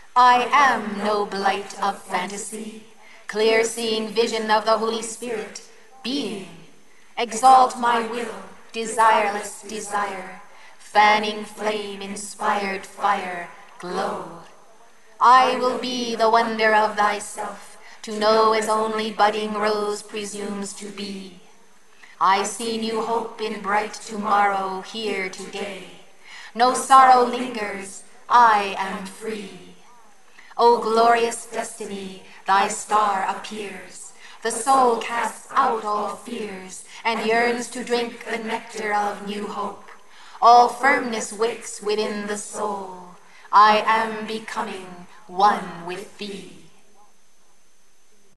I am no blight of fantasy, clear-seeing vision of the Holy Spirit, being. Exalt my will, desireless desire, fanning flame, inspired fire, glow. I will be the wonder of thyself, to know as only budding rose presumes to be. I see new hope in bright tomorrow here today. No sorrow lingers, I am free. O glorious destiny, thy star appears. The soul casts out all fears, and yearns to drink the nectar of new hope. All firmness wakes within the soul. I am becoming one with thee.